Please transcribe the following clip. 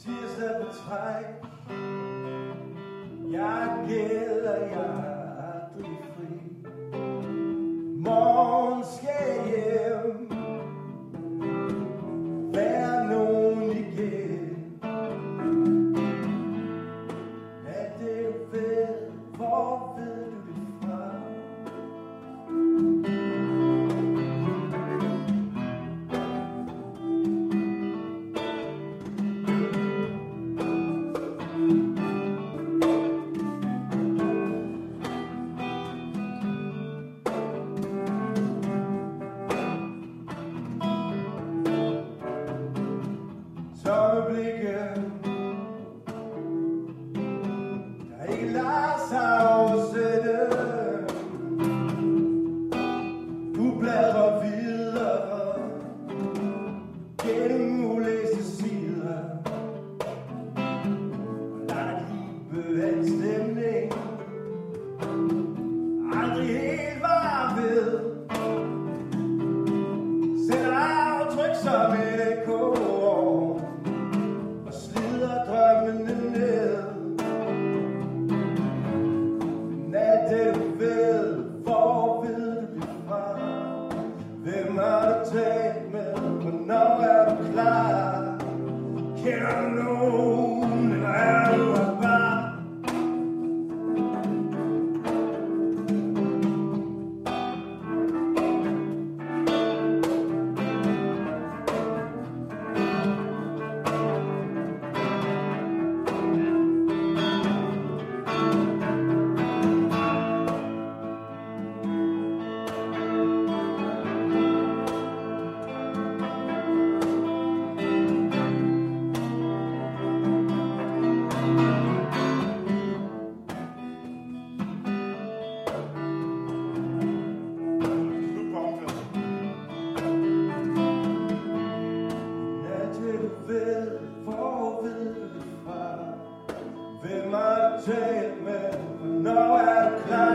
tirsdag på træk. Jeg gælder, jeg er aldrig fri. Morgen skal jeg hjem, være nogen igen. Er det du ved, hvor ved du det fra? Tomme blikke, der ikke lader sig oversætte. Du bladrer videre gennem ulæste sider, og lader libe af en stemning aldrig helt var ved. Sætter aftryk som et ekko og slider drømmene ned. Men er det du ved, hvor ved du det fra? Hvem har du talt med, hvornår er du klar? Kender du nogen, eller er du her bare? Hvor ved du det fra? Hvem har du talt med? Hvornår er du klar?